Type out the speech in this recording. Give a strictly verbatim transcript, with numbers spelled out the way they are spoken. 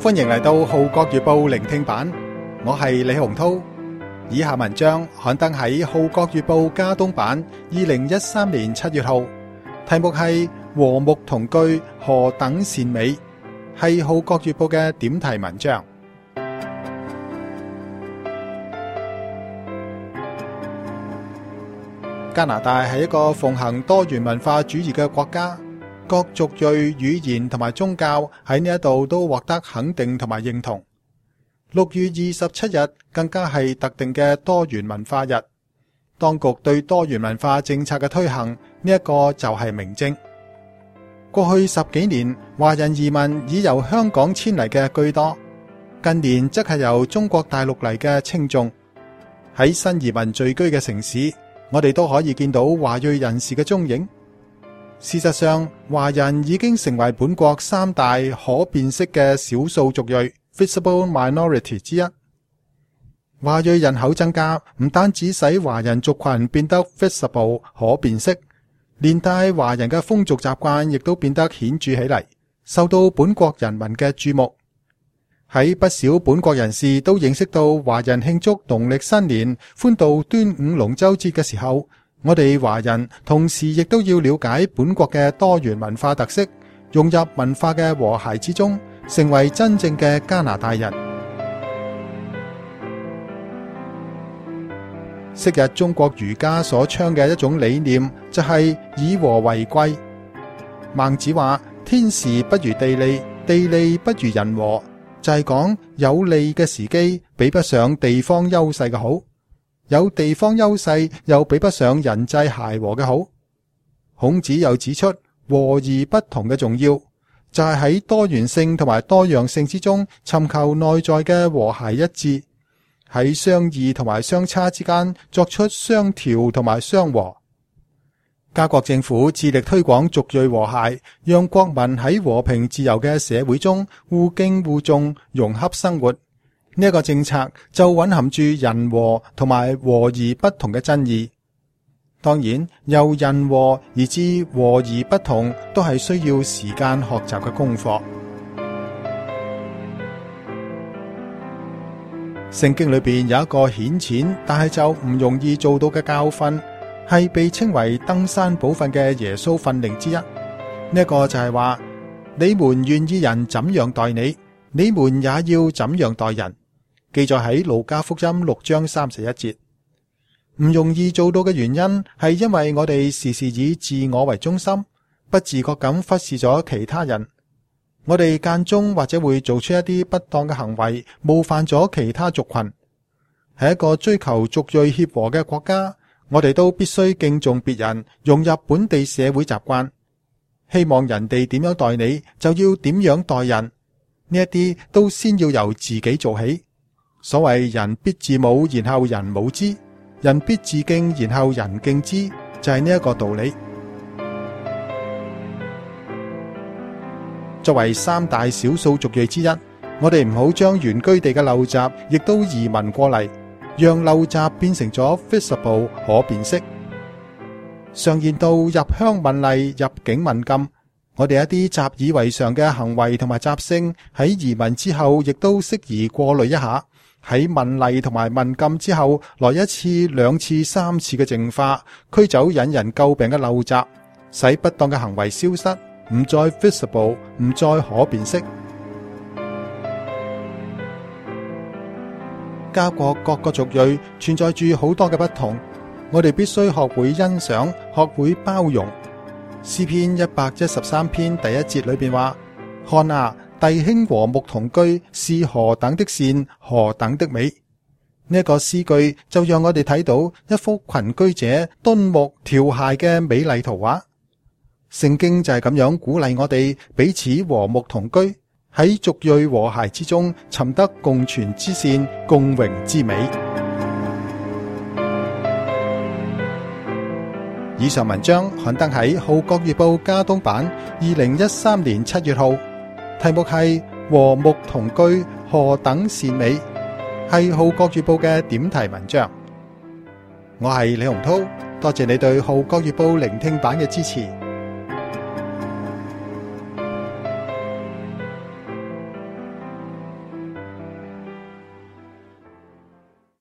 歡迎嚟到《號角月報》聆聽版，我係李洪濤。以下文章刊登喺《號角月報》加東版，二零一三年七月號，題目係《和睦同居何等善美》，係《號角月報》嘅點題文章。加拿大係一個奉行多元文化主義嘅國家，各族裔、語言同埋宗教喺呢一度都獲得肯定同埋認同。六月二十七日更加係特定嘅多元文化日，當局對多元文化政策嘅推行，呢一個就係明證。過去十幾年，華人移民以由香港遷嚟嘅居多，近年則係由中國大陸嚟嘅稱重。喺新移民聚居嘅城市，我哋都可以見到華裔人士嘅蹤影。事實上，華人已經成為本國三大可辨識嘅少數族裔 （visible minority） 之一。華裔人口增加唔單止使華人族群變得 visible 可辨識，連帶華人嘅風俗習慣亦都變得顯著起嚟，受到本國人民嘅注目。喺不少本國人士都認識到華人慶祝農曆新年、歡度端午龍舟節嘅時候，我哋華人同時亦都要了解本國嘅多元文化特色，融入文化嘅和諧之中，成為真正嘅加拿大人。昔日中國儒家所倡嘅一種理念就係以和為貴。孟子話：天時不如地利，地利不如人和。就係講有利嘅時機比不上地方優勢嘅好，有地方優勢又比不上人際諧和嘅好。孔子又指出和而不同嘅重要，就係喺多元性同埋多樣性之中尋求內在嘅和諧一致，喺相異同埋相差之間作出相調同埋相和。加國政府致力推廣族裔和諧，讓國民喺和平自由嘅社會中互敬互重，融洽生活。呢一個政策就蘊含住人和同埋和而不同嘅真義。當然，由人和而至和而不同，都係需要時間學習嘅功課。聖經裏邊有一個顯淺，但係就唔容易做到嘅教訓，係被稱為登山寶訓嘅耶穌訓令之一。呢、這、一個就係話，你們願意人怎樣待你，你們也要怎樣待人。記載喺路加福音六章三十一節。唔容易做到嘅原因係因為我哋時時以自我為中心，不自覺咁忽視咗其他人。我哋間中或者會做出一啲不當嘅行為，冒犯咗其他族群。係一個追求族裔協和嘅國家，我哋都必須敬重別人，融入本地社會習慣。希望人哋點樣待你，就要點樣待人。呢一啲都先要由自己做起。所謂人必自侮，然後人侮之；人必自敬，然後人敬之，就係呢一個道理。作為三大少數族裔之一，我哋唔好將原居地嘅陋習亦都移民過嚟，讓陋習變成咗 visible 可辨識。常言道入鄉問例，入境問禁。我哋一啲習以為常嘅行為同埋習性喺移民之後，亦都適宜過濾一下。喺問例同埋問禁之後，來一次、兩次、三次嘅淨化，驅走引人詬病嘅陋習，使不當嘅行為消失，唔再 visible， 唔再可辨識。加國各個族裔存在住好多嘅不同，我哋必須學會欣賞，學會包容。詩篇一百一十三篇第一節裏邊話：看啊，弟兄和睦同居是何等的善，何等的美。呢一個詩句就讓我哋睇到一幅群居者敦睦調諧嘅美麗圖畫。聖經就係咁樣鼓勵我哋彼此和睦同居，喺族裔和諧之中尋得共存之善、共榮之美。以上文章刊登喺《號角月報》加東版，二零一三年七月號，題目係和睦同居何等善美，係《號角月報》嘅點題文章。我係李洪濤，多謝你對《號角月報》聆聽版嘅支持。